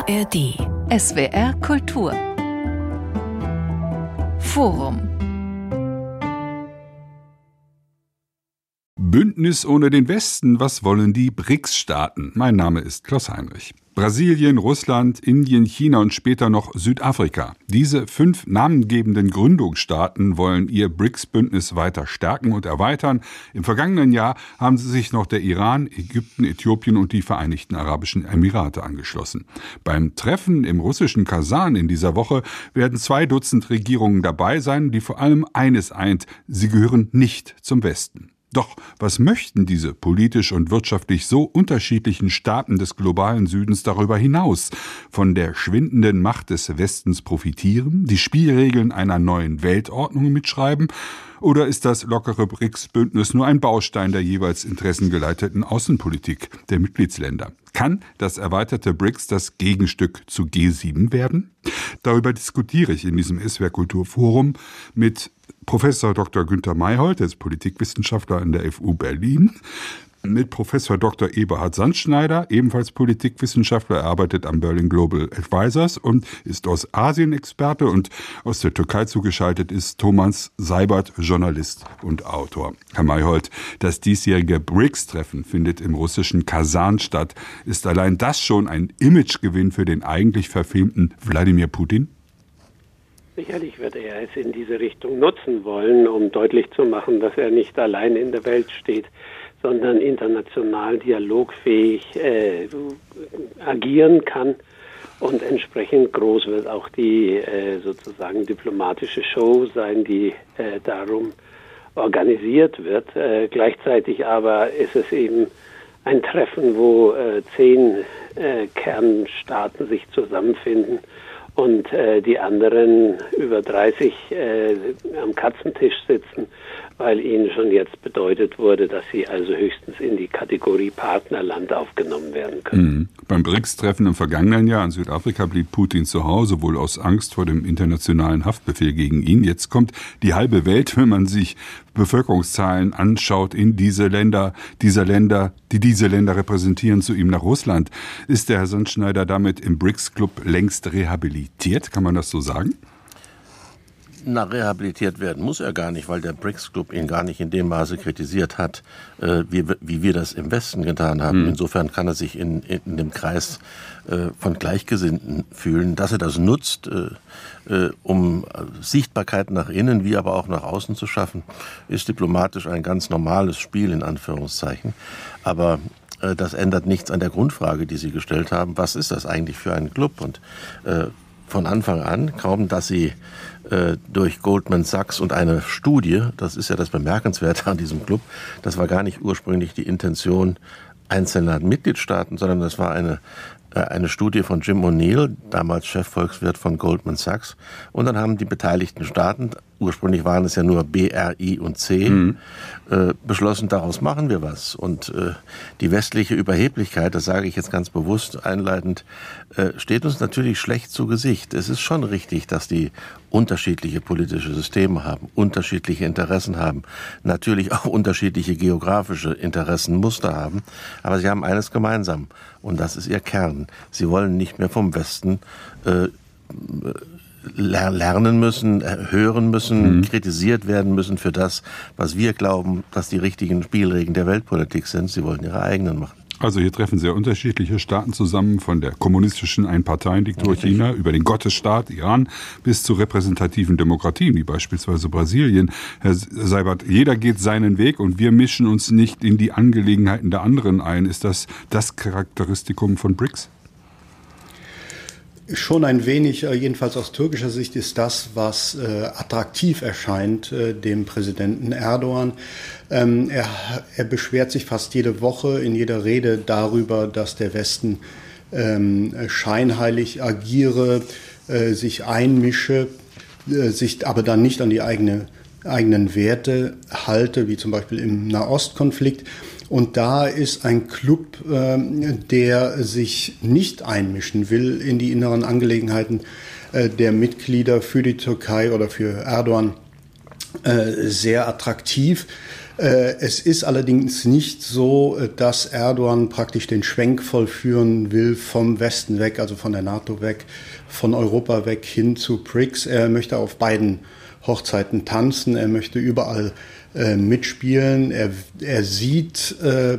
ARD SWR Kultur Forum. Bündnis ohne den Westen, was wollen die BRICS-Staaten? Mein Name ist Klaus Heinrich. Brasilien, Russland, Indien, China und später noch Südafrika. Diese 5 namengebenden Gründungsstaaten wollen ihr BRICS-Bündnis weiter stärken und erweitern. Im vergangenen Jahr haben sie sich noch der Iran, Ägypten, Äthiopien und die Vereinigten Arabischen Emirate angeschlossen. Beim Treffen im russischen Kasan in dieser Woche werden 2 Dutzend Regierungen dabei sein, die vor allem eines eint: sie gehören nicht zum Westen. Doch was möchten diese politisch und wirtschaftlich so unterschiedlichen Staaten des globalen Südens darüber hinaus? Von der schwindenden Macht des Westens profitieren, die Spielregeln einer neuen Weltordnung mitschreiben? Oder ist das lockere BRICS-Bündnis nur ein Baustein der jeweils interessengeleiteten Außenpolitik der Mitgliedsländer? Kann das erweiterte BRICS das Gegenstück zu G7 werden? Darüber diskutiere ich in diesem SWR Kulturforum mit Professor Dr. Günter Mayhold, der ist Politikwissenschaftler an der FU Berlin, mit Professor Dr. Eberhard Sandschneider, ebenfalls Politikwissenschaftler. Er arbeitet am Berlin Global Advisors und ist Ostasien-Experte, und aus der Türkei zugeschaltet ist Thomas Seibert, Journalist und Autor. Herr Mayhold, das diesjährige BRICS-Treffen findet im russischen Kasan statt. Ist allein das schon ein Imagegewinn für den eigentlich verfemten Wladimir Putin? Sicherlich wird er es in diese Richtung nutzen wollen, um deutlich zu machen, dass er nicht allein in der Welt steht, sondern international dialogfähig agieren kann. Und entsprechend groß wird auch die sozusagen diplomatische Show sein, die darum organisiert wird. Gleichzeitig aber ist es eben ein Treffen, wo 10 Kernstaaten sich zusammenfinden und die anderen über 30 am Katzentisch sitzen, weil ihnen schon jetzt bedeutet wurde, dass sie also höchstens in die Kategorie Partnerland aufgenommen werden können. Beim BRICS-Treffen im vergangenen Jahr in Südafrika blieb Putin zu Hause, wohl aus Angst vor dem internationalen Haftbefehl gegen ihn. Jetzt kommt die halbe Welt, wenn man sich Bevölkerungszahlen anschaut, in diese Länder, die diese Länder repräsentieren, zu ihm nach Russland. Ist der Herr Sandschneider damit im BRICS-Club längst rehabilitiert? Kann man das so sagen? Rehabilitiert werden muss er gar nicht, weil der BRICS-Club ihn gar nicht in dem Maße kritisiert hat, wie wir das im Westen getan haben. Insofern kann er sich in dem Kreis von Gleichgesinnten fühlen. Dass er das nutzt, um Sichtbarkeit nach innen wie aber auch nach außen zu schaffen, ist diplomatisch ein ganz normales Spiel, in Anführungszeichen. Aber das ändert nichts an der Grundfrage, die Sie gestellt haben. Was ist das eigentlich für ein Club? Und von Anfang an, kaum dass sie durch Goldman Sachs und eine Studie, das ist ja das Bemerkenswerte an diesem Club, das war gar nicht ursprünglich die Intention einzelner Mitgliedstaaten, sondern das war eine Studie von Jim O'Neill, damals Chefvolkswirt von Goldman Sachs. Und dann haben die beteiligten Staaten, ursprünglich waren es ja nur B, R, I und C, beschlossen, daraus machen wir was. Und die westliche Überheblichkeit, das sage ich jetzt ganz bewusst einleitend, steht uns natürlich schlecht zu Gesicht. Es ist schon richtig, dass die unterschiedliche politische Systeme haben, unterschiedliche Interessen haben, natürlich auch unterschiedliche geografische Interessenmuster haben. Aber sie haben eines gemeinsam, und das ist ihr Kern. Sie wollen nicht mehr vom Westen lernen müssen, hören müssen, kritisiert werden müssen für das, was wir glauben, dass die richtigen Spielregeln der Weltpolitik sind. Sie wollen ihre eigenen machen. Also hier treffen sehr unterschiedliche Staaten zusammen, von der kommunistischen Einparteiendiktatur China über den Gottesstaat Iran bis zu repräsentativen Demokratien, wie beispielsweise Brasilien. Herr Seibert, jeder geht seinen Weg und wir mischen uns nicht in die Angelegenheiten der anderen ein. Ist das Charakteristikum von BRICS? Schon ein wenig, jedenfalls aus türkischer Sicht, ist das, was attraktiv erscheint dem Präsidenten Erdogan. Er beschwert sich fast jede Woche in jeder Rede darüber, dass der Westen scheinheilig agiere, sich einmische, sich aber dann nicht an die eigenen Werte halte, wie zum Beispiel im Nahostkonflikt. Und da ist ein Club, der sich nicht einmischen will in die inneren Angelegenheiten der Mitglieder für die Türkei oder für Erdogan, sehr attraktiv. Es ist allerdings nicht so, dass Erdogan praktisch den Schwenk vollführen will vom Westen weg, also von der NATO weg, von Europa weg hin zu BRICS. Er möchte auf beiden Hochzeiten tanzen, er möchte überall mitspielen. Er sieht,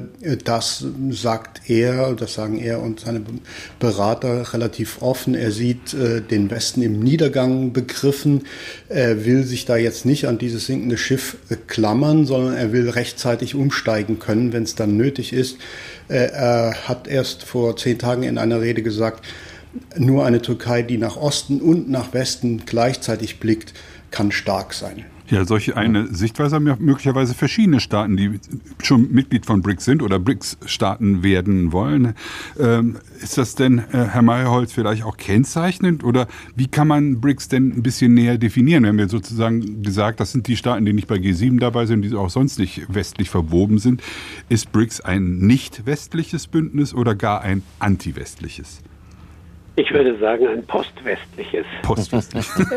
das sagt er, das sagen er und seine Berater relativ offen, er sieht den Westen im Niedergang begriffen. Er will sich da jetzt nicht an dieses sinkende Schiff klammern, sondern er will rechtzeitig umsteigen können, wenn es dann nötig ist. Er hat erst vor 10 Tagen in einer Rede gesagt, nur eine Türkei, die nach Osten und nach Westen gleichzeitig blickt, kann stark sein. Ja, solche eine Sichtweise haben ja möglicherweise verschiedene Staaten, die schon Mitglied von BRICS sind oder BRICS-Staaten werden wollen. Ist das denn, Herr Meyerholz, vielleicht auch kennzeichnend? Oder wie kann man BRICS denn ein bisschen näher definieren? Wir haben ja sozusagen gesagt, das sind die Staaten, die nicht bei G7 dabei sind, die auch sonst nicht westlich verwoben sind. Ist BRICS ein nicht westliches Bündnis oder gar ein anti-westliches? Ich würde sagen, ein postwestliches. Postwestliches.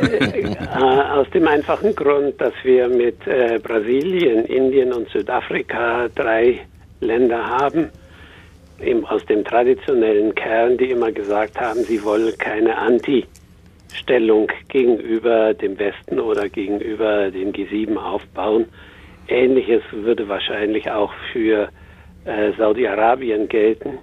Aus dem einfachen Grund, dass wir mit Brasilien, Indien und Südafrika 3 Länder haben, eben aus dem traditionellen Kern, die immer gesagt haben, sie wollen keine Anti-Stellung gegenüber dem Westen oder gegenüber den G7 aufbauen. Ähnliches würde wahrscheinlich auch für Saudi-Arabien gelten.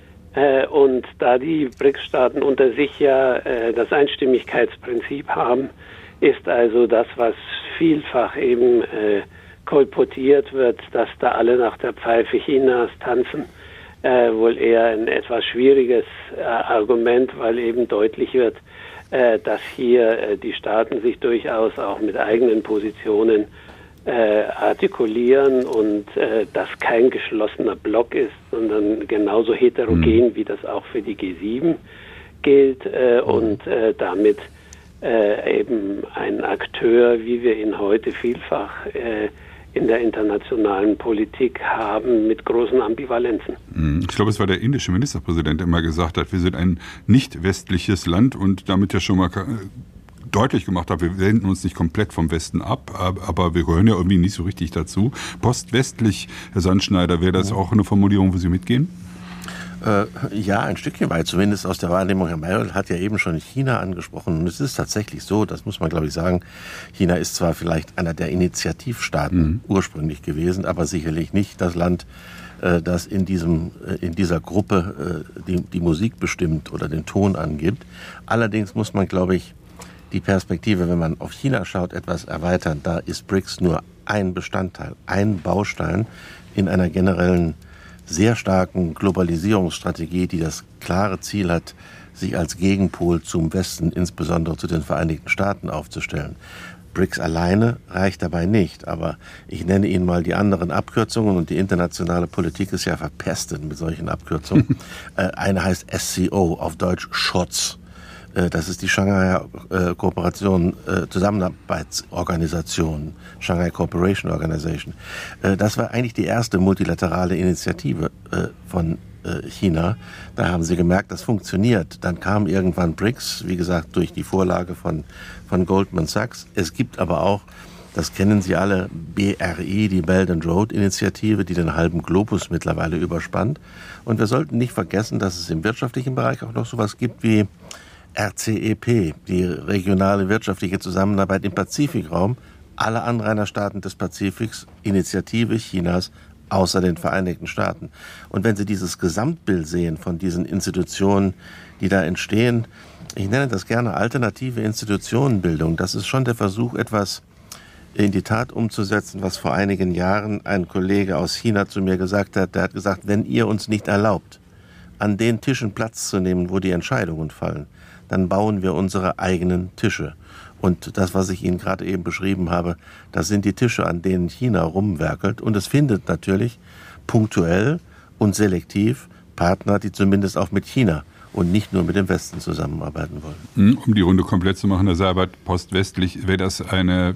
Und da die BRICS-Staaten unter sich ja das Einstimmigkeitsprinzip haben, ist also das, was vielfach eben kolportiert wird, dass da alle nach der Pfeife Chinas tanzen, wohl eher ein etwas schwieriges Argument, weil eben deutlich wird, dass hier die Staaten sich durchaus auch mit eigenen Positionen artikulieren und das kein geschlossener Block ist, sondern genauso heterogen, wie das auch für die G7 gilt und damit eben ein Akteur, wie wir ihn heute vielfach in der internationalen Politik haben, mit großen Ambivalenzen. Ich glaube, es war der indische Ministerpräsident, der immer gesagt hat, wir sind ein nicht westliches Land und damit ja schon mal deutlich gemacht hat, wir wenden uns nicht komplett vom Westen ab, aber wir gehören ja irgendwie nicht so richtig dazu. Postwestlich, Herr Sandschneider, wäre das auch eine Formulierung, wo Sie mitgehen? Ja, ein Stückchen weit, zumindest aus der Wahrnehmung. Herr Meyerholz hat ja eben schon China angesprochen und es ist tatsächlich so, das muss man glaube ich sagen, China ist zwar vielleicht einer der Initiativstaaten ursprünglich gewesen, aber sicherlich nicht das Land, das in dieser Gruppe die Musik bestimmt oder den Ton angibt. Allerdings muss man, glaube ich, die Perspektive, wenn man auf China schaut, etwas erweitern. Da ist BRICS nur ein Bestandteil, ein Baustein in einer generellen, sehr starken Globalisierungsstrategie, die das klare Ziel hat, sich als Gegenpol zum Westen, insbesondere zu den Vereinigten Staaten, aufzustellen. BRICS alleine reicht dabei nicht, aber ich nenne Ihnen mal die anderen Abkürzungen und die internationale Politik ist ja verpestet mit solchen Abkürzungen. Eine heißt SCO, auf Deutsch SCHOTZ. Das ist die Shanghai Zusammenarbeitsorganisation, Shanghai Cooperation Organization. Das war eigentlich die erste multilaterale Initiative von China. Da haben sie gemerkt, das funktioniert. Dann kam irgendwann BRICS, wie gesagt, durch die Vorlage von Goldman Sachs. Es gibt aber auch, das kennen Sie alle, BRI, die Belt and Road Initiative, die den halben Globus mittlerweile überspannt. Und wir sollten nicht vergessen, dass es im wirtschaftlichen Bereich auch noch sowas gibt wie RCEP, die regionale wirtschaftliche Zusammenarbeit im Pazifikraum, alle Anrainerstaaten des Pazifiks, Initiative Chinas, außer den Vereinigten Staaten. Und wenn Sie dieses Gesamtbild sehen von diesen Institutionen, die da entstehen, ich nenne das gerne alternative Institutionenbildung, das ist schon der Versuch, etwas in die Tat umzusetzen, was vor einigen Jahren ein Kollege aus China zu mir gesagt hat. Der hat gesagt, wenn ihr uns nicht erlaubt, an den Tischen Platz zu nehmen, wo die Entscheidungen fallen, dann bauen wir unsere eigenen Tische. Und das, was ich Ihnen gerade eben beschrieben habe, das sind die Tische, an denen China rumwerkelt. Und es findet natürlich punktuell und selektiv Partner, die zumindest auch mit China und nicht nur mit dem Westen zusammenarbeiten wollen. Um die Runde komplett zu machen, Herr Seibert, postwestlich, wäre das eine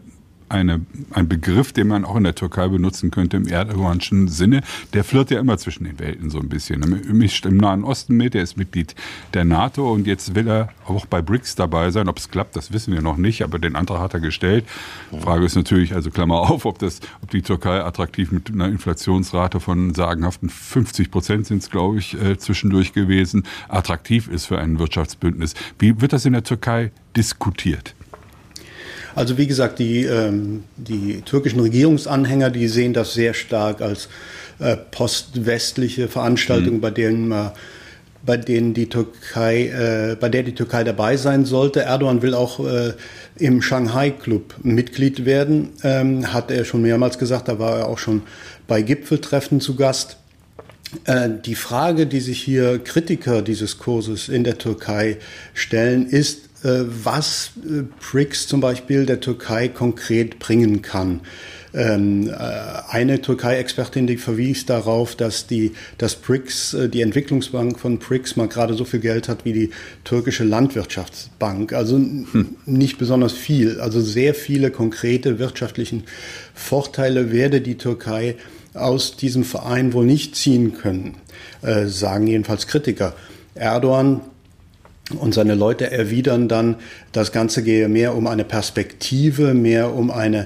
ein Begriff, den man auch in der Türkei benutzen könnte im erdoganschen Sinne. Der flirrt ja immer zwischen den Welten so ein bisschen. Er mischt im Nahen Osten mit, er ist Mitglied der NATO und jetzt will er auch bei BRICS dabei sein. Ob es klappt, das wissen wir noch nicht, aber den Antrag hat er gestellt. Frage ist natürlich, also Klammer auf, ob die Türkei attraktiv mit einer Inflationsrate von sagenhaften 50% sind es, glaube ich, zwischendurch gewesen, attraktiv ist für ein Wirtschaftsbündnis. Wie wird das in der Türkei diskutiert? Also wie gesagt, die türkischen Regierungsanhänger, die sehen das sehr stark als postwestliche Veranstaltung, bei der die Türkei dabei sein sollte. Erdogan will auch im Shanghai-Club Mitglied werden, hat er schon mehrmals gesagt, da war er auch schon bei Gipfeltreffen zu Gast. Die Frage, die sich hier Kritiker dieses Kurses in der Türkei stellen, ist, was BRICS zum Beispiel der Türkei konkret bringen kann. Eine Türkei-Expertin, die verwies darauf, dass das BRICS, die Entwicklungsbank von BRICS mal gerade so viel Geld hat wie die türkische Landwirtschaftsbank. Also nicht besonders viel. Also sehr viele konkrete wirtschaftlichen Vorteile werde die Türkei aus diesem Verein wohl nicht ziehen können, sagen jedenfalls Kritiker. Erdogan und seine Leute erwidern dann, das Ganze gehe mehr um eine Perspektive, mehr um eine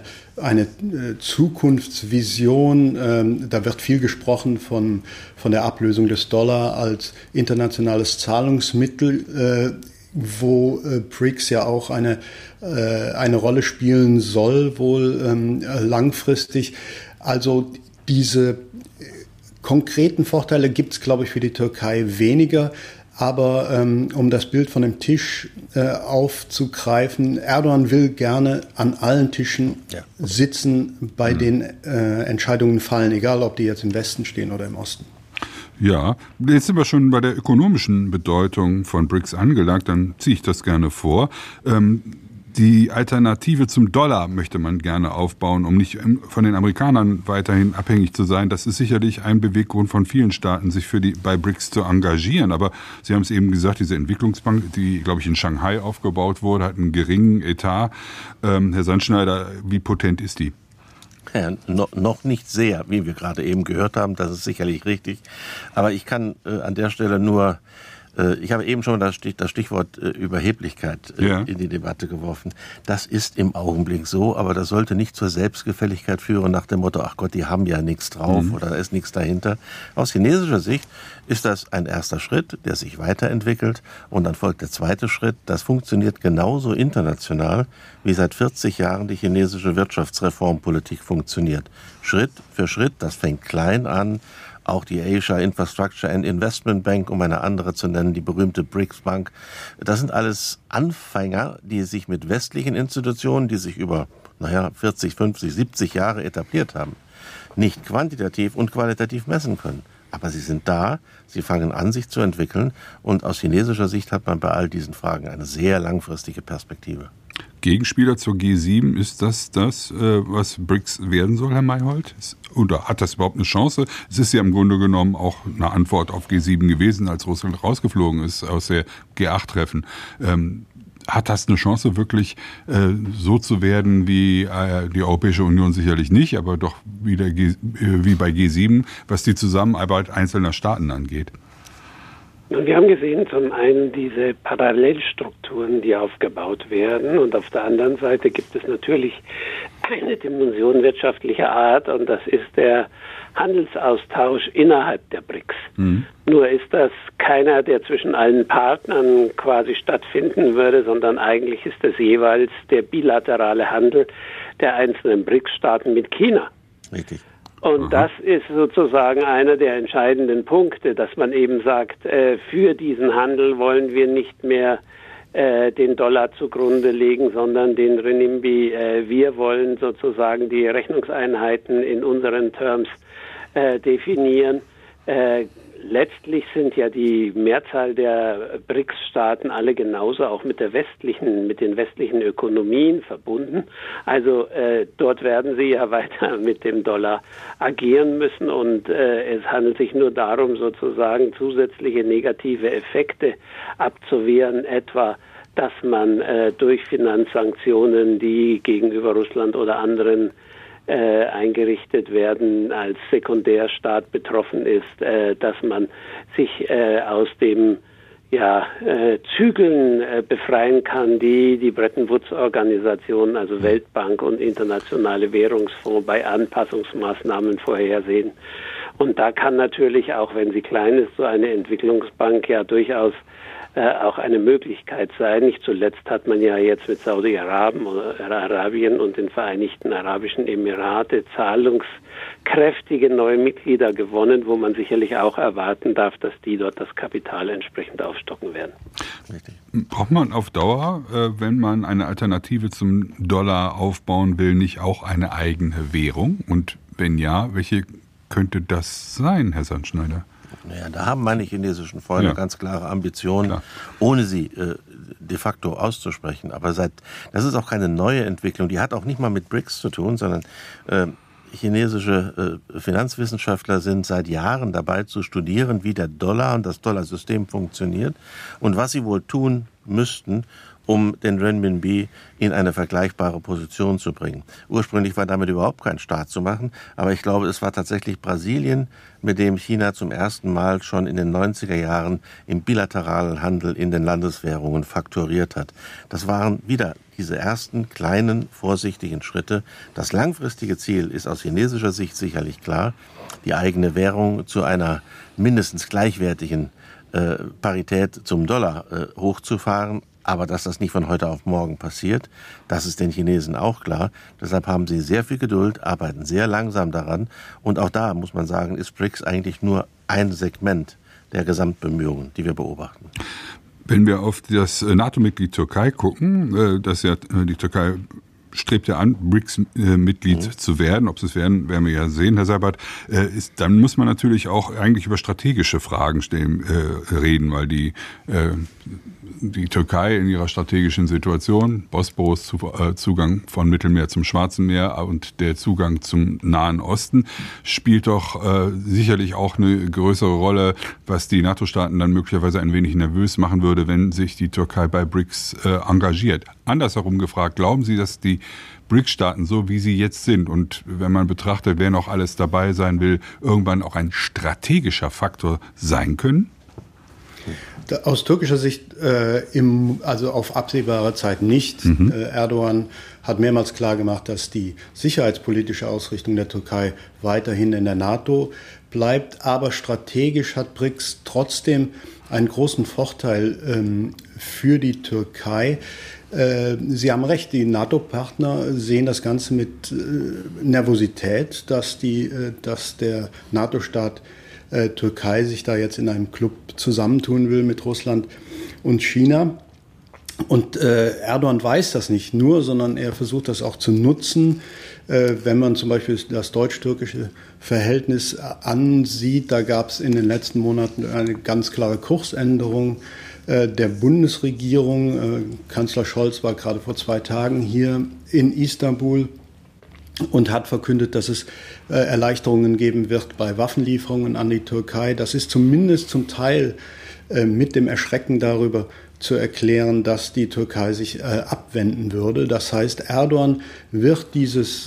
Zukunftsvision. Da wird viel gesprochen von der Ablösung des Dollar als internationales Zahlungsmittel, wo BRICS ja auch eine Rolle spielen soll, wohl langfristig. Also diese konkreten Vorteile gibt es, glaube ich, für die Türkei weniger. Aber um das Bild von dem Tisch aufzugreifen, Erdogan will gerne an allen Tischen sitzen, bei denen Entscheidungen fallen, egal ob die jetzt im Westen stehen oder im Osten. Ja, jetzt sind wir schon bei der ökonomischen Bedeutung von BRICS angelangt, dann ziehe ich das gerne vor. Die Alternative zum Dollar möchte man gerne aufbauen, um nicht von den Amerikanern weiterhin abhängig zu sein. Das ist sicherlich ein Beweggrund von vielen Staaten, sich bei BRICS zu engagieren. Aber Sie haben es eben gesagt, diese Entwicklungsbank, die, glaube ich, in Shanghai aufgebaut wurde, hat einen geringen Etat. Herr Sandschneider, wie potent ist die? Ja, noch nicht sehr, wie wir gerade eben gehört haben. Das ist sicherlich richtig. Aber ich kann an der Stelle nur... Ich habe eben schon das Stichwort Überheblichkeit in die Debatte geworfen. Das ist im Augenblick so, aber das sollte nicht zur Selbstgefälligkeit führen nach dem Motto, ach Gott, die haben ja nichts drauf oder da ist nichts dahinter. Aus chinesischer Sicht ist das ein erster Schritt, der sich weiterentwickelt und dann folgt der zweite Schritt. Das funktioniert genauso international, wie seit 40 Jahren die chinesische Wirtschaftsreformpolitik funktioniert. Schritt für Schritt, das fängt klein an. Auch die Asia Infrastructure and Investment Bank, um eine andere zu nennen, die berühmte BRICS Bank. Das sind alles Anfänger, die sich mit westlichen Institutionen, die sich über 40, 50, 70 Jahre etabliert haben, nicht quantitativ und qualitativ messen können. Aber sie sind da, sie fangen an, sich zu entwickeln. Und aus chinesischer Sicht hat man bei all diesen Fragen eine sehr langfristige Perspektive. Gegenspieler zur G7, ist das, was BRICS werden soll, Herr Mayholt? Oder hat das überhaupt eine Chance? Es ist ja im Grunde genommen auch eine Antwort auf G7 gewesen, als Russland rausgeflogen ist aus der G8-Treffen. Hat das eine Chance, wirklich so zu werden wie die Europäische Union sicherlich nicht, aber doch wieder wie bei G7, was die Zusammenarbeit einzelner Staaten angeht? Wir haben gesehen, zum einen diese Parallelstrukturen, die aufgebaut werden, und auf der anderen Seite gibt es natürlich eine Dimension wirtschaftlicher Art, und das ist der Handelsaustausch innerhalb der BRICS. Nur ist das keiner, der zwischen allen Partnern quasi stattfinden würde, sondern eigentlich ist es jeweils der bilaterale Handel der einzelnen BRICS-Staaten mit China. Richtig. Und das ist sozusagen einer der entscheidenden Punkte, dass man eben sagt, für diesen Handel wollen wir nicht mehr den Dollar zugrunde legen, sondern den Renminbi. Wir wollen sozusagen die Rechnungseinheiten in unseren Terms definieren. Letztlich sind ja die Mehrzahl der BRICS-Staaten alle genauso auch mit den westlichen Ökonomien verbunden. Also dort werden sie ja weiter mit dem Dollar agieren müssen, und es handelt sich nur darum, sozusagen zusätzliche negative Effekte abzuwehren, etwa dass man durch Finanzsanktionen, die gegenüber Russland oder anderen eingerichtet werden, als Sekundärstaat betroffen ist, dass man sich aus dem Zügeln befreien kann, die Bretton Woods-Organisation, also Weltbank und Internationale Währungsfonds bei Anpassungsmaßnahmen vorhersehen. Und da kann natürlich, auch wenn sie klein ist, so eine Entwicklungsbank ja durchaus auch eine Möglichkeit sein. Nicht zuletzt hat man ja jetzt mit Saudi-Arabien und den Vereinigten Arabischen Emirate zahlungskräftige neue Mitglieder gewonnen, wo man sicherlich auch erwarten darf, dass die dort das Kapital entsprechend aufstocken werden. Richtig. Braucht man auf Dauer, wenn man eine Alternative zum Dollar aufbauen will, nicht auch eine eigene Währung? Und wenn ja, welche könnte das sein, Herr Sandschneider? Naja, da haben meine chinesischen Freunde ganz klare Ambitionen, ohne sie de facto auszusprechen. Aber das ist auch keine neue Entwicklung. Die hat auch nicht mal mit BRICS zu tun, sondern chinesische Finanzwissenschaftler sind seit Jahren dabei zu studieren, wie der Dollar und das Dollarsystem funktioniert und was sie wohl tun müssten, um den Renminbi in eine vergleichbare Position zu bringen. Ursprünglich war damit überhaupt kein Staat zu machen, aber ich glaube, es war tatsächlich Brasilien, mit dem China zum ersten Mal schon in den 90er Jahren im bilateralen Handel in den Landeswährungen fakturiert hat. Das waren wieder diese ersten kleinen, vorsichtigen Schritte. Das langfristige Ziel ist aus chinesischer Sicht sicherlich klar, die eigene Währung zu einer mindestens gleichwertigen Parität zum Dollar hochzufahren. Aber dass das nicht von heute auf morgen passiert, das ist den Chinesen auch klar. Deshalb haben sie sehr viel Geduld, arbeiten sehr langsam daran. Und auch da, muss man sagen, ist BRICS eigentlich nur ein Segment der Gesamtbemühungen, die wir beobachten. Wenn wir auf das NATO-Mitglied Türkei gucken, die Türkei strebt ja an, BRICS-Mitglied zu werden. Ob sie es werden wir ja sehen, Herr Seibert. Dann muss man natürlich auch eigentlich über strategische Fragen reden, weil die Türkei in ihrer strategischen Situation, Bosporus, Zugang von Mittelmeer zum Schwarzen Meer und der Zugang zum Nahen Osten, spielt doch sicherlich auch eine größere Rolle, was die NATO-Staaten dann möglicherweise ein wenig nervös machen würde, wenn sich die Türkei bei BRICS engagiert. Andersherum gefragt, glauben Sie, dass die BRICS-Staaten, so wie sie jetzt sind, und wenn man betrachtet, wer noch alles dabei sein will, irgendwann auch ein strategischer Faktor sein können? Aus türkischer Sicht also auf absehbare Zeit nicht. Erdogan hat mehrmals klargemacht, dass die sicherheitspolitische Ausrichtung der Türkei weiterhin in der NATO bleibt. Aber strategisch hat BRICS trotzdem einen großen Vorteil für die Türkei. Sie haben recht, die NATO-Partner sehen das Ganze mit Nervosität, dass der NATO-Staat Türkei sich da jetzt in einem Club zusammentun will mit Russland und China. Und Erdogan weiß das nicht nur, sondern er versucht das auch zu nutzen. Wenn man zum Beispiel das deutsch-türkische Verhältnis ansieht, da gab es in den letzten Monaten eine ganz klare Kursänderung der Bundesregierung. Kanzler Scholz war gerade vor 2 Tagen hier in Istanbul und hat verkündet, dass es Erleichterungen geben wird bei Waffenlieferungen an die Türkei. Das ist zumindest zum Teil mit dem Erschrecken darüber zu erklären, dass die Türkei sich abwenden würde. Das heißt, Erdogan wird dieses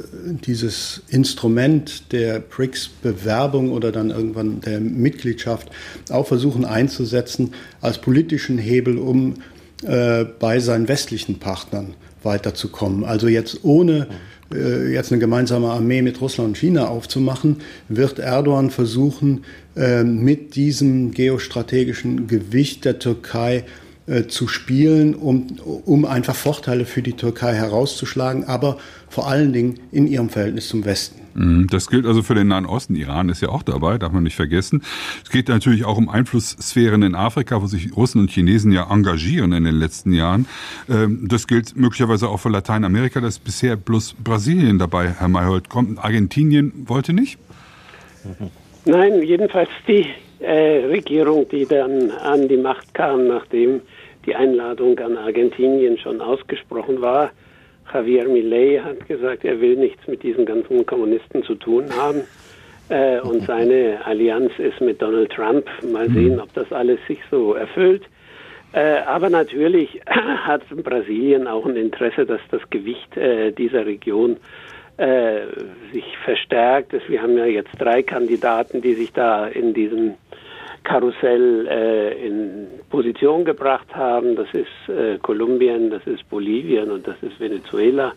Instrument der BRICS-Bewerbung oder dann irgendwann der Mitgliedschaft auch versuchen einzusetzen als politischen Hebel, um bei seinen westlichen Partnern weiterzukommen. Also jetzt ohne jetzt eine gemeinsame Armee mit Russland und China aufzumachen, wird Erdogan versuchen, mit diesem geostrategischen Gewicht der Türkei zu spielen, um einfach Vorteile für die Türkei herauszuschlagen, aber vor allen Dingen in ihrem Verhältnis zum Westen. Das gilt also für den Nahen Osten. Iran ist ja auch dabei, darf man nicht vergessen. Es geht natürlich auch um Einflusssphären in Afrika, wo sich Russen und Chinesen ja engagieren in den letzten Jahren. Das gilt möglicherweise auch für Lateinamerika. Da ist bisher bloß Brasilien dabei, Herr Mayholt. Argentinien wollte nicht? Nein, jedenfalls die Regierung, die dann an die Macht kam, nachdem die Einladung an Argentinien schon ausgesprochen war. Javier Milei hat gesagt, er will nichts mit diesen ganzen Kommunisten zu tun haben. Und seine Allianz ist mit Donald Trump. Mal sehen, ob das alles sich so erfüllt. Aber natürlich hat Brasilien auch ein Interesse, dass das Gewicht dieser Region sich verstärkt. Wir haben ja jetzt 3 Kandidaten, die sich da in diesem Karussell in Position gebracht haben. Das ist Kolumbien, das ist Bolivien und das ist Venezuela.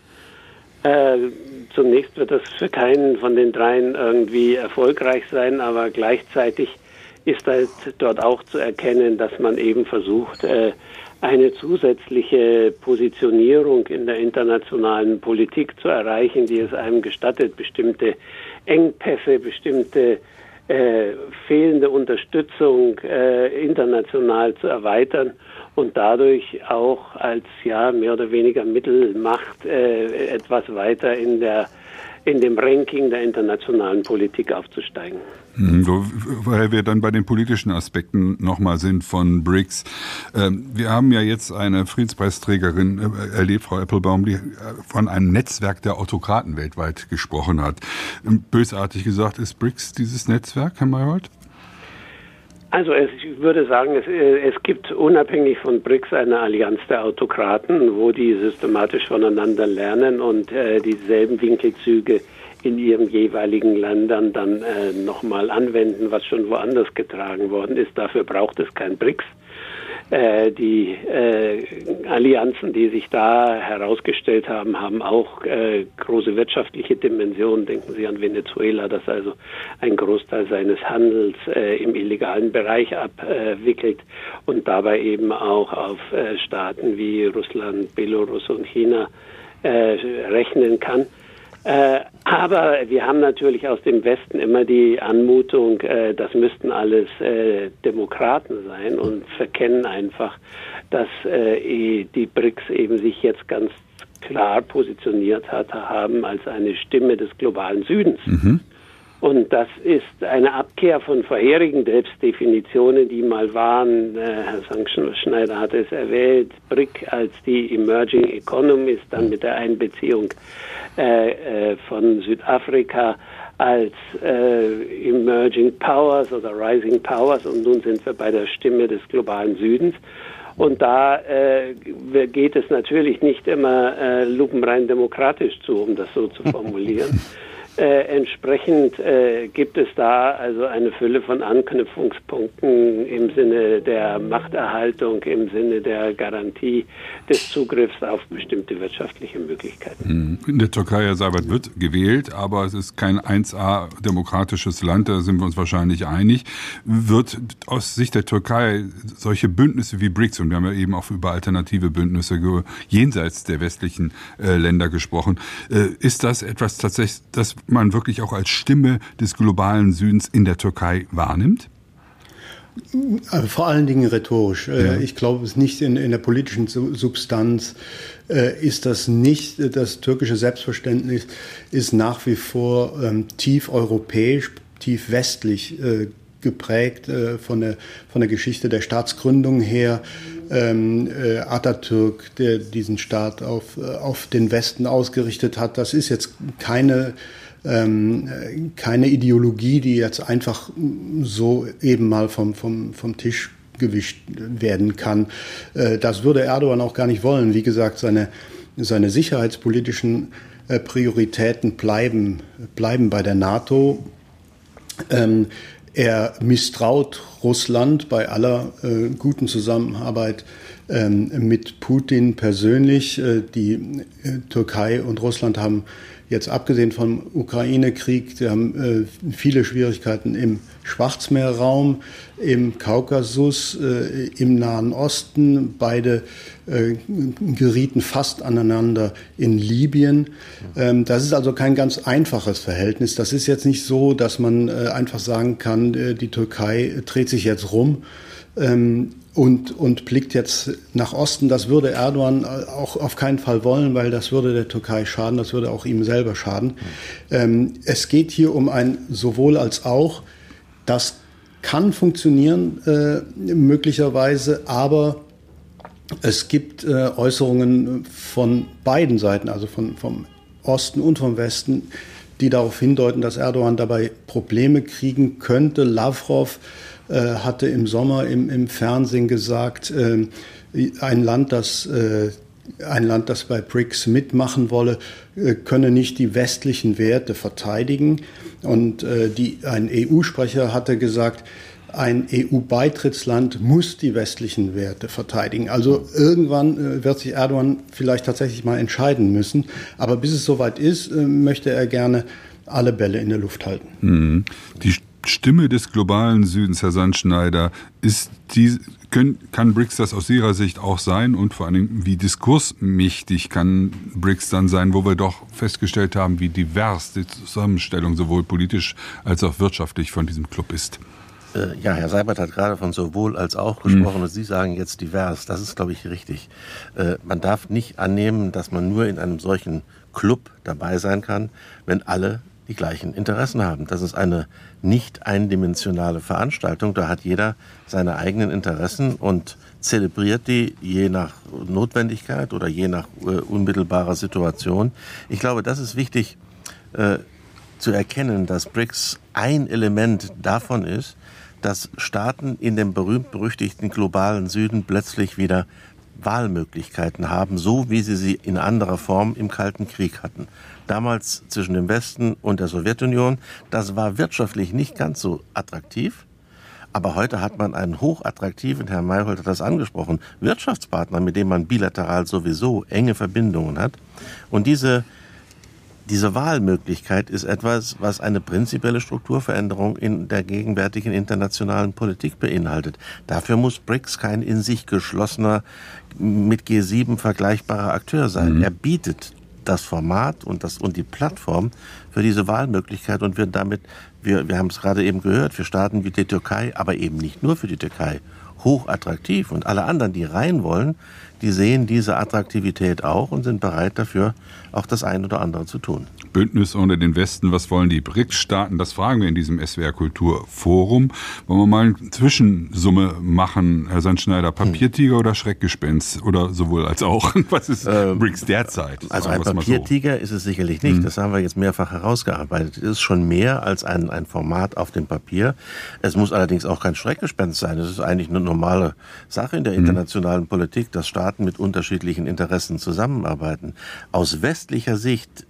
Zunächst wird das für keinen von den 3 irgendwie erfolgreich sein, aber gleichzeitig ist halt dort auch zu erkennen, dass man eben versucht, eine zusätzliche Positionierung in der internationalen Politik zu erreichen, die es einem gestattet, bestimmte Engpässe, bestimmte fehlende Unterstützung international zu erweitern und dadurch auch als mehr oder weniger Mittelmacht etwas weiter in dem Ranking der internationalen Politik aufzusteigen. Weil wir dann bei den politischen Aspekten nochmal sind von BRICS. Wir haben ja jetzt eine Friedenspreisträgerin erlebt, Frau Appelbaum, die von einem Netzwerk der Autokraten weltweit gesprochen hat. Bösartig gesagt, ist BRICS dieses Netzwerk, Herr Mayrholt? Also ich würde sagen, es gibt unabhängig von BRICS eine Allianz der Autokraten, wo die systematisch voneinander lernen und dieselben Winkelzüge in ihren jeweiligen Ländern dann nochmal anwenden, was schon woanders getragen worden ist. Dafür braucht es kein BRICS. Die Allianzen, die sich da herausgestellt haben, haben auch große wirtschaftliche Dimensionen. Denken Sie an Venezuela, das also einen Großteil seines Handels im illegalen Bereich abwickelt und dabei eben auch auf Staaten wie Russland, Belarus und China rechnen kann. Aber wir haben natürlich aus dem Westen immer die Anmutung, das müssten alles Demokraten sein und verkennen einfach, dass die BRICS eben sich jetzt ganz klar positioniert haben als eine Stimme des globalen Südens. Mhm. Und das ist eine Abkehr von vorherigen Selbstdefinitionen, die mal waren. Herr Schneider hat es erwähnt, BRIC als die Emerging Economies, dann mit der Einbeziehung von Südafrika als Emerging Powers oder Rising Powers und nun sind wir bei der Stimme des globalen Südens. Und da geht es natürlich nicht immer lupenrein demokratisch zu, um das so zu formulieren. Entsprechend gibt es da also eine Fülle von Anknüpfungspunkten im Sinne der Machterhaltung, im Sinne der Garantie des Zugriffs auf bestimmte wirtschaftliche Möglichkeiten. In der Türkei, Herr Seibert, wird gewählt, aber es ist kein 1A demokratisches Land, da sind wir uns wahrscheinlich einig. Wird aus Sicht der Türkei solche Bündnisse wie BRICS, und wir haben ja eben auch über alternative Bündnisse jenseits der westlichen Länder gesprochen, ist das etwas tatsächlich, das man wirklich auch als Stimme des globalen Südens in der Türkei wahrnimmt? Vor allen Dingen rhetorisch. Ja. Ich glaube, es nicht in der politischen Substanz ist das nicht. Das türkische Selbstverständnis ist nach wie vor tief europäisch, tief westlich geprägt von der Geschichte der Staatsgründung her. Atatürk, der diesen Staat auf den Westen ausgerichtet hat, das ist jetzt keine Ideologie, die jetzt einfach so eben mal vom Tisch gewischt werden kann. Das würde Erdogan auch gar nicht wollen. Wie gesagt, seine sicherheitspolitischen Prioritäten bleiben bei der NATO. Er misstraut Russland bei aller guten Zusammenarbeit mit Putin persönlich. Die Türkei und Russland haben jetzt abgesehen vom Ukraine-Krieg, sie haben viele Schwierigkeiten im Schwarzmeerraum, im Kaukasus, im Nahen Osten. Beide gerieten fast aneinander in Libyen. Das ist also kein ganz einfaches Verhältnis. Das ist jetzt nicht so, dass man einfach sagen kann, die Türkei dreht sich jetzt rum und blickt jetzt nach Osten. Das würde Erdogan auch auf keinen Fall wollen, weil das würde der Türkei schaden, das würde auch ihm selber schaden. Es geht hier um ein sowohl als auch. Das kann funktionieren, möglicherweise, aber es gibt Äußerungen von beiden Seiten, also vom Osten und vom Westen, die darauf hindeuten, dass Erdogan dabei Probleme kriegen könnte. Lavrov hatte im Sommer im Fernsehen gesagt, ein Land, das bei BRICS mitmachen wolle, könne nicht die westlichen Werte verteidigen. Und ein EU-Sprecher hatte gesagt, ein EU-Beitrittsland muss die westlichen Werte verteidigen. Also irgendwann wird sich Erdogan vielleicht tatsächlich mal entscheiden müssen. Aber bis es soweit ist, möchte er gerne alle Bälle in der Luft halten. Die Stimme des globalen Südens, Herr Sandschneider, kann BRICS das aus Ihrer Sicht auch sein? Und vor allem, wie diskursmächtig kann BRICS dann sein, wo wir doch festgestellt haben, wie divers die Zusammenstellung sowohl politisch als auch wirtschaftlich von diesem Club ist? Ja, Herr Seibert hat gerade von sowohl als auch gesprochen und Sie sagen jetzt divers. Das ist, glaube ich, richtig. Man darf nicht annehmen, dass man nur in einem solchen Club dabei sein kann, wenn alle die gleichen Interessen haben. Das ist eine nicht eindimensionale Veranstaltung. Da hat jeder seine eigenen Interessen und zelebriert die je nach Notwendigkeit oder je nach unmittelbarer Situation. Ich glaube, das ist wichtig zu erkennen, dass BRICS ein Element davon ist, dass Staaten in dem berühmt-berüchtigten globalen Süden plötzlich wieder Wahlmöglichkeiten haben, so wie sie in anderer Form im Kalten Krieg hatten. Damals zwischen dem Westen und der Sowjetunion, das war wirtschaftlich nicht ganz so attraktiv, aber heute hat man einen hochattraktiven, Herr Mayholt hat das angesprochen, Wirtschaftspartner, mit dem man bilateral sowieso enge Verbindungen hat. Und diese Wahlmöglichkeit ist etwas, was eine prinzipielle Strukturveränderung in der gegenwärtigen internationalen Politik beinhaltet. Dafür muss BRICS kein in sich geschlossener, mit G7 vergleichbarer Akteur sein. Er bietet das Format und die Plattform für diese Wahlmöglichkeit und wird damit, wir haben es gerade eben gehört, für Staaten wie die Türkei, aber eben nicht nur für die Türkei, hochattraktiv. Und alle anderen, die rein wollen, die sehen diese Attraktivität auch und sind bereit dafür, auch das ein oder andere zu tun. Bündnis ohne den Westen, was wollen die BRICS-Staaten? Das fragen wir in diesem SWR Kulturforum. Wollen wir mal eine Zwischensumme machen, Herr Sandschneider? Papiertiger oder Schreckgespenst? Oder sowohl als auch? Was ist BRICS derzeit? Also ein Papiertiger ist es sicherlich nicht. Das haben wir jetzt mehrfach herausgearbeitet. Es ist schon mehr als ein Format auf dem Papier. Es muss allerdings auch kein Schreckgespenst sein. Es ist eigentlich eine normale Sache in der internationalen Politik, dass Staaten mit unterschiedlichen Interessen zusammenarbeiten. Aus westlicher Sicht,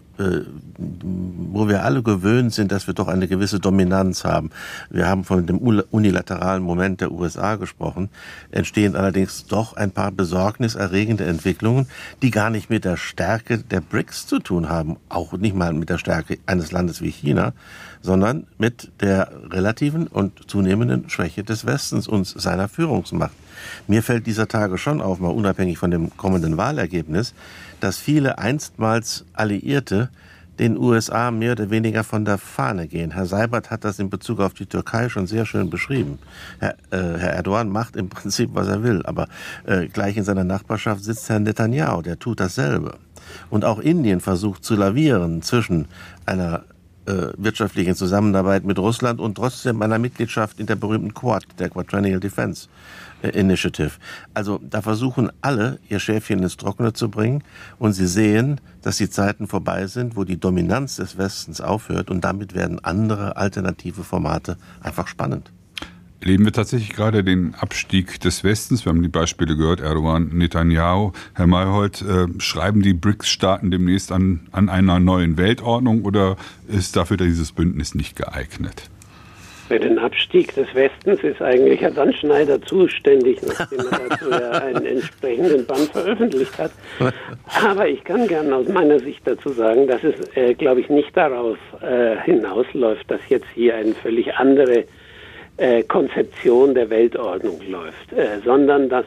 wo wir alle gewöhnt sind, dass wir doch eine gewisse Dominanz haben. Wir haben von dem unilateralen Moment der USA gesprochen, entstehen allerdings doch ein paar besorgniserregende Entwicklungen, die gar nicht mit der Stärke der BRICS zu tun haben, auch nicht mal mit der Stärke eines Landes wie China, sondern mit der relativen und zunehmenden Schwäche des Westens und seiner Führungsmacht. Mir fällt dieser Tage schon auf, mal unabhängig von dem kommenden Wahlergebnis, dass viele einstmals Alliierte den USA mehr oder weniger von der Fahne gehen. Herr Seibert hat das in Bezug auf die Türkei schon sehr schön beschrieben. Herr Erdogan macht im Prinzip, was er will, aber gleich in seiner Nachbarschaft sitzt Herr Netanyahu, der tut dasselbe. Und auch Indien versucht zu lavieren zwischen einer wirtschaftlichen Zusammenarbeit mit Russland und trotzdem einer Mitgliedschaft in der berühmten Quad, der Quadrennial Defense Initiative. Also da versuchen alle, ihr Schäfchen ins Trockene zu bringen und sie sehen, dass die Zeiten vorbei sind, wo die Dominanz des Westens aufhört und damit werden andere alternative Formate einfach spannend. Erleben wir tatsächlich gerade den Abstieg des Westens? Wir haben die Beispiele gehört, Erdogan, Netanyahu. Herr Mayholt, schreiben die BRICS-Staaten demnächst an einer neuen Weltordnung oder ist dafür dieses Bündnis nicht geeignet? Für den Abstieg des Westens ist eigentlich Herr Sandschneider zuständig, nachdem er dazu ja einen entsprechenden Band veröffentlicht hat. Aber ich kann gerne aus meiner Sicht dazu sagen, dass es, glaube ich, nicht darauf hinausläuft, dass jetzt hier eine völlig andere Konzeption der Weltordnung läuft, sondern dass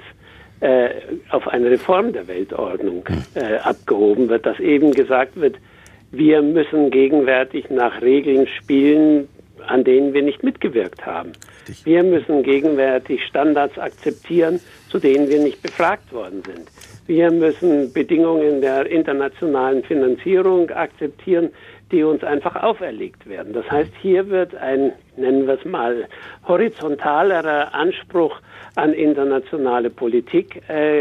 auf eine Reform der Weltordnung abgehoben wird, dass eben gesagt wird, wir müssen gegenwärtig nach Regeln spielen, an denen wir nicht mitgewirkt haben. Richtig. Wir müssen gegenwärtig Standards akzeptieren, zu denen wir nicht befragt worden sind. Wir müssen Bedingungen der internationalen Finanzierung akzeptieren, die uns einfach auferlegt werden. Das heißt, hier wird ein, nennen wir es mal, horizontalerer Anspruch an internationale Politik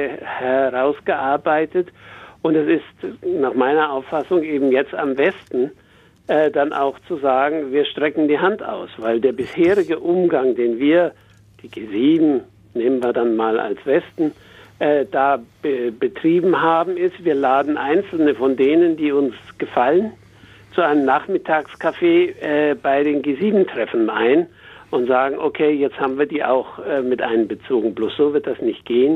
herausgearbeitet. Und es ist nach meiner Auffassung eben jetzt am Westen, dann auch zu sagen, wir strecken die Hand aus, weil der bisherige Umgang, den wir die G7, nehmen wir dann mal als Westen, da betrieben haben, ist, wir laden einzelne von denen, die uns gefallen, zu einem Nachmittagskaffee bei den G7-Treffen ein und sagen, okay, jetzt haben wir die auch mit einbezogen. Bloß so wird das nicht gehen.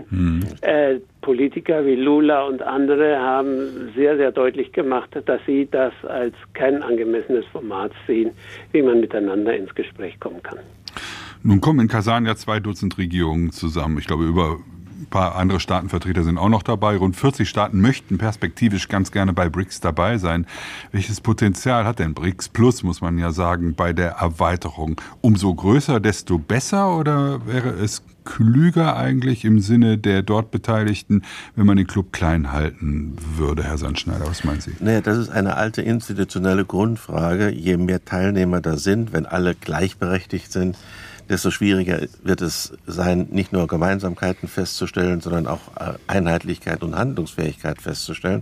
Politiker wie Lula und andere haben sehr, sehr deutlich gemacht, dass sie das als kein angemessenes Format sehen, wie man miteinander ins Gespräch kommen kann. Nun kommen in Kasan ja 2 Dutzend Regierungen zusammen. Ich glaube, über ein paar andere Staatenvertreter sind auch noch dabei. Rund 40 Staaten möchten perspektivisch ganz gerne bei BRICS dabei sein. Welches Potenzial hat denn BRICS Plus, muss man ja sagen, bei der Erweiterung? Umso größer, desto besser? Oder wäre es klüger eigentlich im Sinne der dort Beteiligten, wenn man den Club klein halten würde, Herr Sandschneider? Was meinen Sie? Naja, das ist eine alte institutionelle Grundfrage. Je mehr Teilnehmer da sind, wenn alle gleichberechtigt sind, desto schwieriger wird es sein, nicht nur Gemeinsamkeiten festzustellen, sondern auch Einheitlichkeit und Handlungsfähigkeit festzustellen.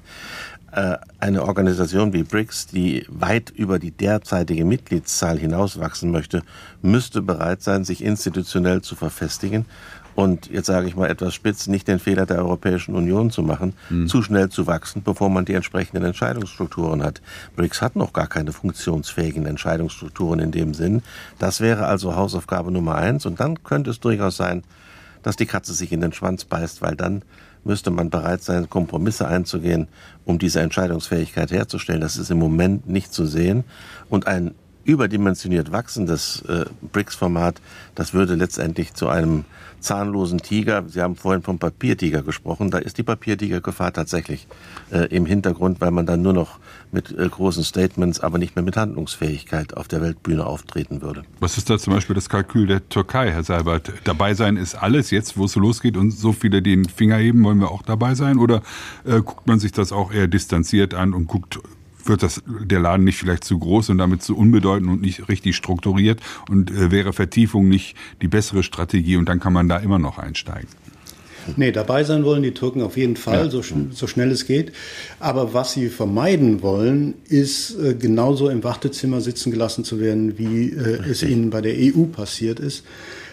Eine Organisation wie BRICS, die weit über die derzeitige Mitgliedszahl hinauswachsen möchte, müsste bereit sein, sich institutionell zu verfestigen und, jetzt sage ich mal etwas spitz, nicht den Fehler der Europäischen Union zu machen, zu schnell zu wachsen, bevor man die entsprechenden Entscheidungsstrukturen hat. BRICS hat noch gar keine funktionsfähigen Entscheidungsstrukturen in dem Sinn. Das wäre also Hausaufgabe Nummer 1. Und dann könnte es durchaus sein, dass die Katze sich in den Schwanz beißt, weil dann müsste man bereit sein, Kompromisse einzugehen, um diese Entscheidungsfähigkeit herzustellen. Das ist im Moment nicht zu sehen. Und ein überdimensioniert wachsendes BRICS-Format, das würde letztendlich zu einem zahnlosen Tiger. Sie haben vorhin vom Papiertiger gesprochen. Da ist die Papiertigergefahr tatsächlich im Hintergrund, weil man dann nur noch mit großen Statements, aber nicht mehr mit Handlungsfähigkeit auf der Weltbühne auftreten würde. Was ist da zum Beispiel das Kalkül der Türkei, Herr Seibert? Dabei sein ist alles. Jetzt, wo es losgeht und so viele den Finger heben, wollen wir auch dabei sein? Oder guckt man sich das auch eher distanziert an und guckt, wird der Laden nicht vielleicht zu groß und damit zu unbedeutend und nicht richtig strukturiert und wäre Vertiefung nicht die bessere Strategie und dann kann man da immer noch einsteigen? Nee, dabei sein wollen die Türken auf jeden Fall, ja, so schnell es geht. Aber was sie vermeiden wollen, ist genauso im Wartezimmer sitzen gelassen zu werden, wie es ihnen bei der EU passiert ist.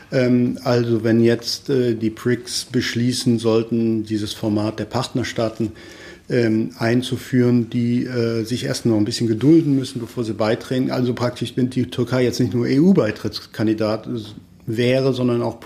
Also wenn jetzt die BRICS beschließen sollten, dieses Format der Partnerstaaten einzuführen, die sich erst noch ein bisschen gedulden müssen, bevor sie beitreten. Also praktisch, wenn die Türkei jetzt nicht nur EU-Beitrittskandidat wäre, sondern auch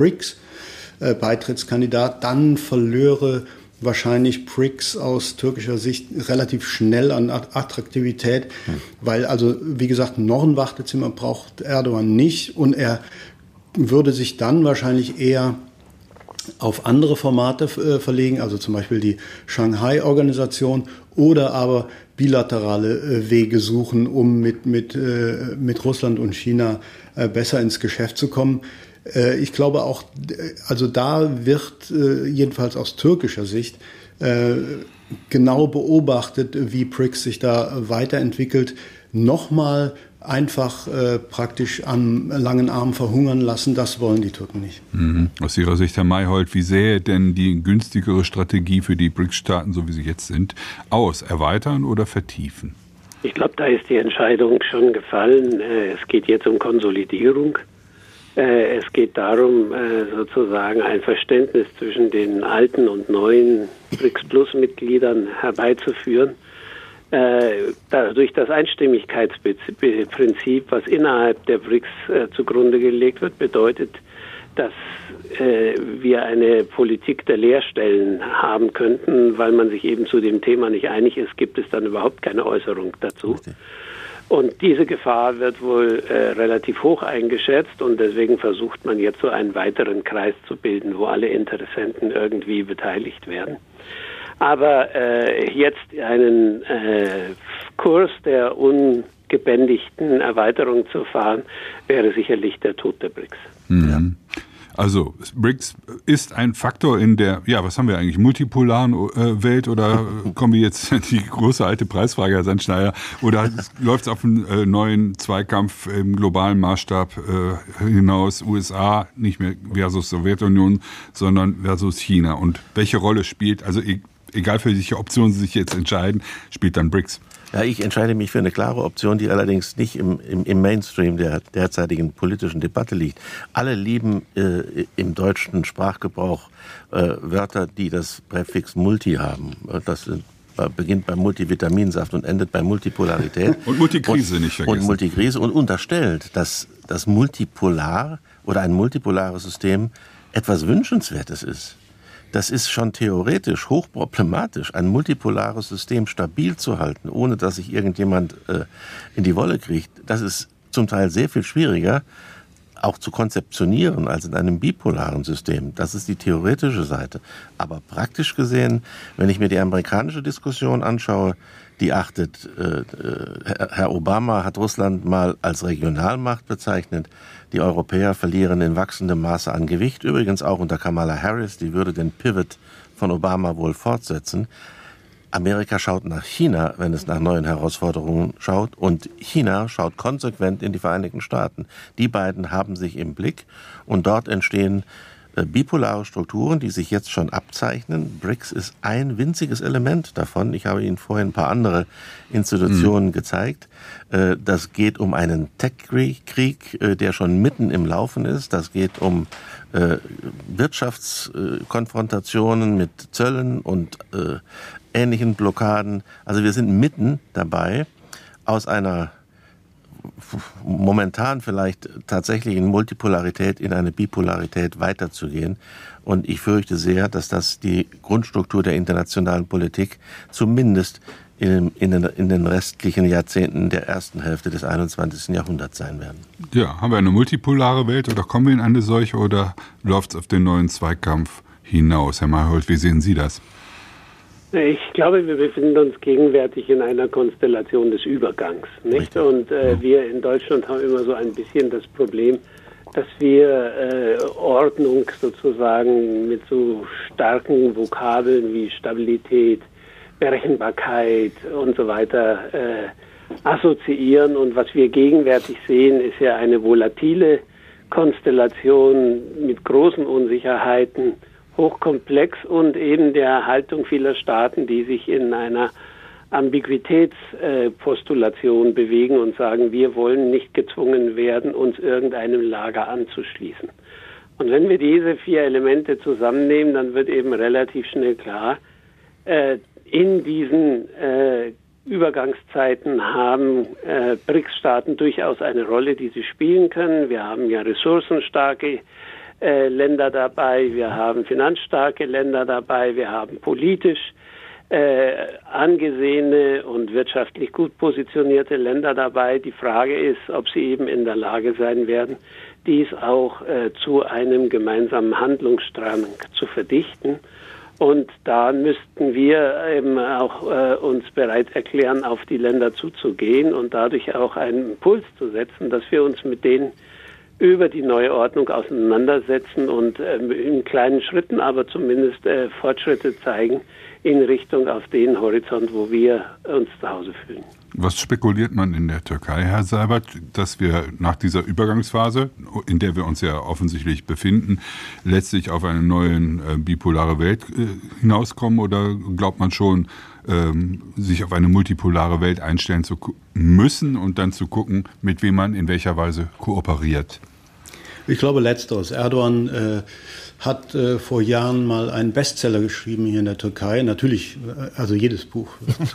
BRICS-Beitrittskandidat, dann verlöre wahrscheinlich BRICS aus türkischer Sicht relativ schnell an Attraktivität, weil also, wie gesagt, noch ein Wartezimmer braucht Erdogan nicht und er würde sich dann wahrscheinlich eher auf andere Formate verlegen, also zum Beispiel die Shanghai-Organisation oder aber bilaterale Wege suchen, um mit Russland und China besser ins Geschäft zu kommen. Ich glaube auch, also da wird jedenfalls aus türkischer Sicht genau beobachtet, wie BRICS sich da weiterentwickelt. Nochmal einfach praktisch am langen Arm verhungern lassen, das wollen die Türken nicht. Aus Ihrer Sicht, Herr Mayholt, wie sähe denn die günstigere Strategie für die BRICS-Staaten, so wie sie jetzt sind, aus? Erweitern oder vertiefen? Ich glaube, da ist die Entscheidung schon gefallen. Es geht jetzt um Konsolidierung. Es geht darum, sozusagen ein Verständnis zwischen den alten und neuen BRICS-Plus-Mitgliedern herbeizuführen. Durch das Einstimmigkeitsprinzip, was innerhalb der BRICS zugrunde gelegt wird, bedeutet, dass wir eine Politik der Leerstellen haben könnten, weil man sich eben zu dem Thema nicht einig ist, gibt es dann überhaupt keine Äußerung dazu. Okay. Und diese Gefahr wird wohl relativ hoch eingeschätzt und deswegen versucht man jetzt so einen weiteren Kreis zu bilden, wo alle Interessenten irgendwie beteiligt werden. Aber jetzt einen Kurs der ungebändigten Erweiterung zu fahren, wäre sicherlich der Tod der BRICS. Ja. Also BRICS ist ein Faktor in der, ja, was haben wir eigentlich, multipolaren Welt oder kommen wir jetzt die große alte Preisfrage, Herr Sandschneider, oder läuft es auf einen neuen Zweikampf im globalen Maßstab hinaus, USA nicht mehr versus Sowjetunion, sondern versus China? Und welche Rolle spielt, also egal für welche Option Sie sich jetzt entscheiden, spielt dann BRICS? Ja, ich entscheide mich für eine klare Option, die allerdings nicht im Mainstream der derzeitigen politischen Debatte liegt. Alle lieben im deutschen Sprachgebrauch Wörter, die das Präfix Multi haben. Das beginnt beim Multivitaminsaft und endet bei Multipolarität. Und Multikrise nicht vergessen. Und Multikrise und unterstellt, dass das Multipolar oder ein multipolares System etwas Wünschenswertes ist. Das ist schon theoretisch hochproblematisch, ein multipolares System stabil zu halten, ohne dass sich irgendjemand in die Wolle kriegt. Das ist zum Teil sehr viel schwieriger, auch zu konzeptionieren als in einem bipolaren System. Das ist die theoretische Seite. Aber praktisch gesehen, wenn ich mir die amerikanische Diskussion anschaue, die achtet, Herr Obama hat Russland mal als Regionalmacht bezeichnet. Die Europäer verlieren in wachsendem Maße an Gewicht. Übrigens auch unter Kamala Harris, die würde den Pivot von Obama wohl fortsetzen. Amerika schaut nach China, wenn es nach neuen Herausforderungen schaut. Und China schaut konsequent in die Vereinigten Staaten. Die beiden haben sich im Blick und dort entstehen bipolare Strukturen, die sich jetzt schon abzeichnen. BRICS ist ein winziges Element davon. Ich habe Ihnen vorhin ein paar andere Institutionen gezeigt. Das geht um einen Tech-Krieg, der schon mitten im Laufen ist. Das geht um Wirtschaftskonfrontationen mit Zöllen und ähnlichen Blockaden. Also wir sind mitten dabei, aus einer momentan vielleicht tatsächlichen Multipolarität in eine Bipolarität weiterzugehen. Und ich fürchte sehr, dass das die Grundstruktur der internationalen Politik zumindest in den restlichen Jahrzehnten der ersten Hälfte des 21. Jahrhunderts sein werden. Ja, haben wir eine multipolare Welt oder kommen wir in eine solche oder läuft es auf den neuen Zweikampf hinaus? Herr Mayholt, wie sehen Sie das? Ich glaube, wir befinden uns gegenwärtig in einer Konstellation des Übergangs, nicht? Und wir in Deutschland haben immer so ein bisschen das Problem, dass wir Ordnung sozusagen mit so starken Vokabeln wie Stabilität, Berechenbarkeit und so weiter assoziieren. Und was wir gegenwärtig sehen, ist ja eine volatile Konstellation mit großen Unsicherheiten, hochkomplex und eben der Haltung vieler Staaten, die sich in einer Ambiguitätspostulation bewegen und sagen, wir wollen nicht gezwungen werden, uns irgendeinem Lager anzuschließen. Und wenn wir diese 4 Elemente zusammennehmen, dann wird eben relativ schnell klar, in diesen Übergangszeiten haben BRICS-Staaten durchaus eine Rolle, die sie spielen können. Wir haben ja ressourcenstarke Länder dabei, wir haben finanzstarke Länder dabei, wir haben politisch angesehene und wirtschaftlich gut positionierte Länder dabei. Die Frage ist, ob sie eben in der Lage sein werden, dies auch zu einem gemeinsamen Handlungsstrang zu verdichten. Und da müssten wir eben auch uns bereit erklären, auf die Länder zuzugehen und dadurch auch einen Impuls zu setzen, dass wir uns mit denen über die neue Ordnung auseinandersetzen und in kleinen Schritten aber zumindest Fortschritte zeigen in Richtung auf den Horizont, wo wir uns zu Hause fühlen. Was spekuliert man in der Türkei, Herr Seibert, dass wir nach dieser Übergangsphase, in der wir uns ja offensichtlich befinden, letztlich auf eine neue bipolare Welt hinauskommen? Oder glaubt man schon, sich auf eine multipolare Welt einstellen zu müssen und dann zu gucken, mit wem man in welcher Weise kooperiert? Ich glaube Letzteres. Erdogan hat vor Jahren mal einen Bestseller geschrieben hier in der Türkei. Natürlich, also jedes Buch,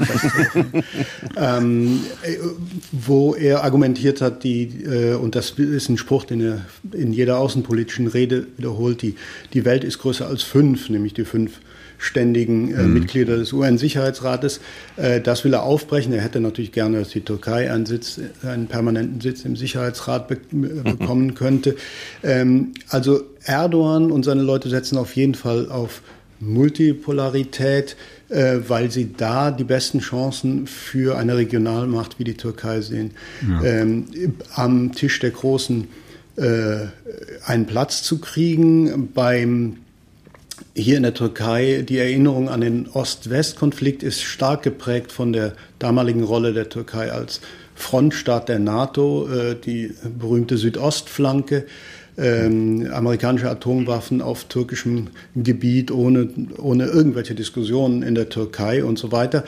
wo er argumentiert hat, und das ist ein Spruch, den er in jeder außenpolitischen Rede wiederholt, die Welt ist größer als 5, nämlich die 5 ständigen Mitglieder des UN-Sicherheitsrates. Das will er aufbrechen. Er hätte natürlich gerne, dass die Türkei einen permanenten Sitz im Sicherheitsrat bekommen könnte. Also Erdogan und seine Leute setzen auf jeden Fall auf Multipolarität, weil sie da die besten Chancen für eine Regionalmacht wie die Türkei sehen. Ja. Am Tisch der Großen einen Platz zu kriegen. Hier in der Türkei, die Erinnerung an den Ost-West-Konflikt ist stark geprägt von der damaligen Rolle der Türkei als Frontstaat der NATO, die berühmte Südostflanke. amerikanische Atomwaffen auf türkischem Gebiet ohne irgendwelche Diskussionen in der Türkei und so weiter.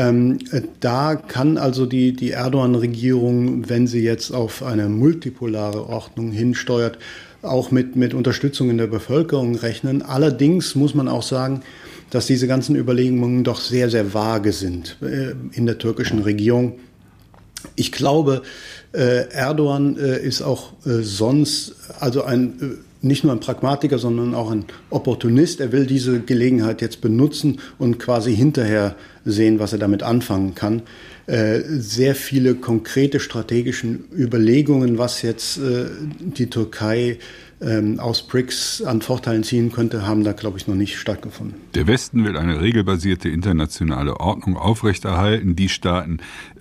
Da kann also die Erdogan-Regierung, wenn sie jetzt auf eine multipolare Ordnung hinsteuert, auch mit Unterstützung in der Bevölkerung rechnen. Allerdings muss man auch sagen, dass diese ganzen Überlegungen doch sehr, sehr vage sind in der türkischen Regierung. Ich glaube, Erdogan ist auch sonst also nicht nur ein Pragmatiker, sondern auch ein Opportunist. Er will diese Gelegenheit jetzt benutzen und quasi hinterher sehen, was er damit anfangen kann. Sehr viele konkrete strategische Überlegungen, was jetzt die Türkei aus BRICS an Vorteilen ziehen könnte, haben da, glaube ich, noch nicht stattgefunden. Der Westen will eine regelbasierte internationale Ordnung aufrechterhalten. Die Staaten,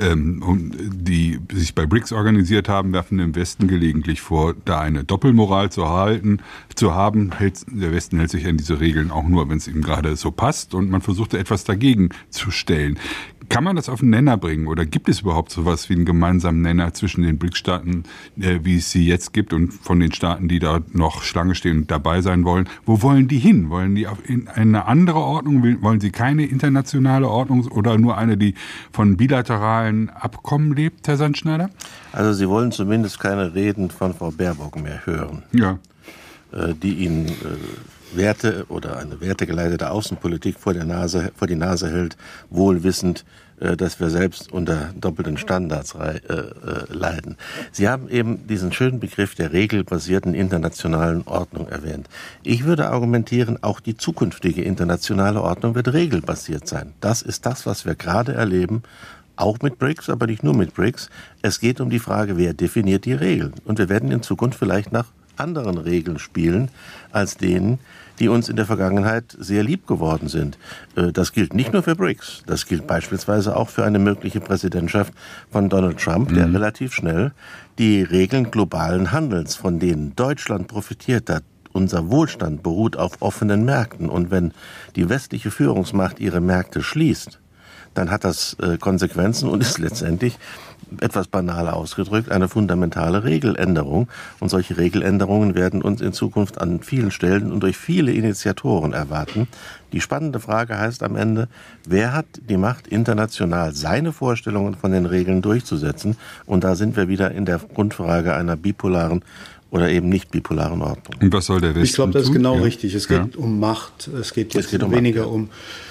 die sich bei BRICS organisiert haben, werfen dem Westen gelegentlich vor, da eine Doppelmoral zu haben. Der Westen hält sich an diese Regeln auch nur, wenn es ihm gerade so passt, und man versucht etwas dagegen zu stellen. Kann man das auf den Nenner bringen oder gibt es überhaupt sowas wie einen gemeinsamen Nenner zwischen den BRICS-Staaten, wie es sie jetzt gibt, und von den Staaten, die da noch Schlange stehen und dabei sein wollen? Wo wollen die hin? Wollen die in eine andere Ordnung? Wollen sie keine internationale Ordnung oder nur eine, die von bilateralen Abkommen lebt, Herr Sandschneider? Also Sie wollen zumindest keine Reden von Frau Baerbock mehr hören, ja, die Ihnen Werte oder eine wertegeleitete Außenpolitik vor die Nase hält, wohl wissend, dass wir selbst unter doppelten Standards leiden. Sie haben eben diesen schönen Begriff der regelbasierten internationalen Ordnung erwähnt. Ich würde argumentieren, auch die zukünftige internationale Ordnung wird regelbasiert sein. Das ist das, was wir gerade erleben, auch mit BRICS, aber nicht nur mit BRICS. Es geht um die Frage, wer definiert die Regeln. Und wir werden in Zukunft vielleicht nach anderen Regeln spielen als denen, die uns in der Vergangenheit sehr lieb geworden sind. Das gilt nicht nur für BRICS, das gilt beispielsweise auch für eine mögliche Präsidentschaft von Donald Trump, der relativ schnell die Regeln globalen Handelns, von denen Deutschland profitiert hat. Unser Wohlstand beruht auf offenen Märkten, und wenn die westliche Führungsmacht ihre Märkte schließt, dann hat das Konsequenzen und ist letztendlich, etwas banal ausgedrückt, eine fundamentale Regeländerung. Und solche Regeländerungen werden uns in Zukunft an vielen Stellen und durch viele Initiatoren erwarten. Die spannende Frage heißt am Ende, wer hat die Macht, international seine Vorstellungen von den Regeln durchzusetzen? Und da sind wir wieder in der Grundfrage einer bipolaren oder eben nicht bipolaren Ordnung. Und was soll der Westen tun? Ich glaube, das ist genau richtig. Es geht um Macht. Es geht weniger um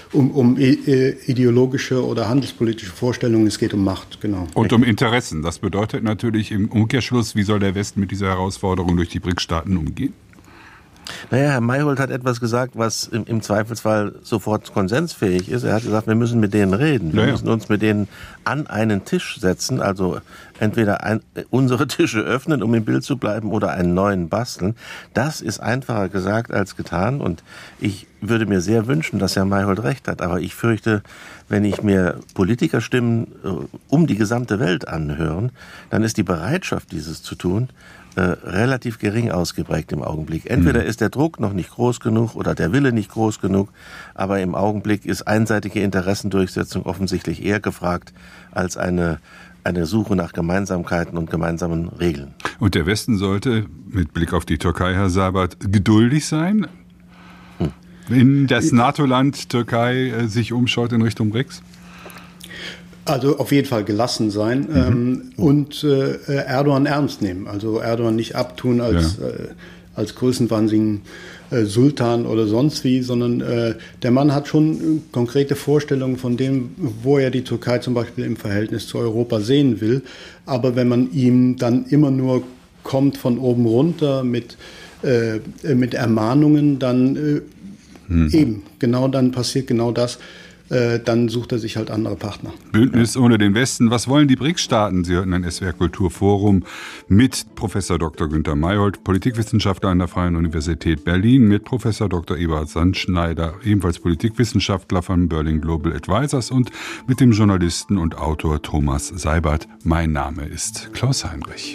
ideologische oder handelspolitische Vorstellungen. Es geht um Macht, genau. Und um Interessen. Das bedeutet natürlich im Umkehrschluss, wie soll der Westen mit dieser Herausforderung durch die BRICS-Staaten umgehen? Naja, Herr Mayholt hat etwas gesagt, was im Zweifelsfall sofort konsensfähig ist. Er hat gesagt, wir müssen mit denen reden. Wir müssen uns mit denen an einen Tisch setzen, also entweder unsere Tische öffnen, um im Bild zu bleiben, oder einen neuen basteln. Das ist einfacher gesagt als getan, und ich würde mir sehr wünschen, dass Herr Mayholt recht hat. Aber ich fürchte, wenn ich mir Politikerstimmen um die gesamte Welt anhören, dann ist die Bereitschaft, dieses zu tun, relativ gering ausgeprägt im Augenblick. Entweder ist der Druck noch nicht groß genug oder der Wille nicht groß genug, aber im Augenblick ist einseitige Interessendurchsetzung offensichtlich eher gefragt als eine Suche nach Gemeinsamkeiten und gemeinsamen Regeln. Und der Westen sollte, mit Blick auf die Türkei, Herr Seibert, geduldig sein, wenn das NATO-Land Türkei sich umschaut in Richtung BRICS? Also auf jeden Fall gelassen sein und Erdogan ernst nehmen. Also Erdogan nicht abtun als größenwahnsinnigen Sultan oder sonst wie, sondern der Mann hat schon konkrete Vorstellungen von dem, wo er die Türkei zum Beispiel im Verhältnis zu Europa sehen will. Aber wenn man ihm dann immer nur kommt von oben runter mit Ermahnungen, dann dann passiert genau das. Dann sucht er sich halt andere Partner. Bündnis ohne den Westen. Was wollen die BRICS-Staaten? Sie hörten ein SWR Kulturforum mit Professor Dr. Günther Mayholt, Politikwissenschaftler an der Freien Universität Berlin, mit Professor Dr. Eberhard Sandschneider, ebenfalls Politikwissenschaftler von Berlin Global Advisors, und mit dem Journalisten und Autor Thomas Seibert. Mein Name ist Klaus Heinrich.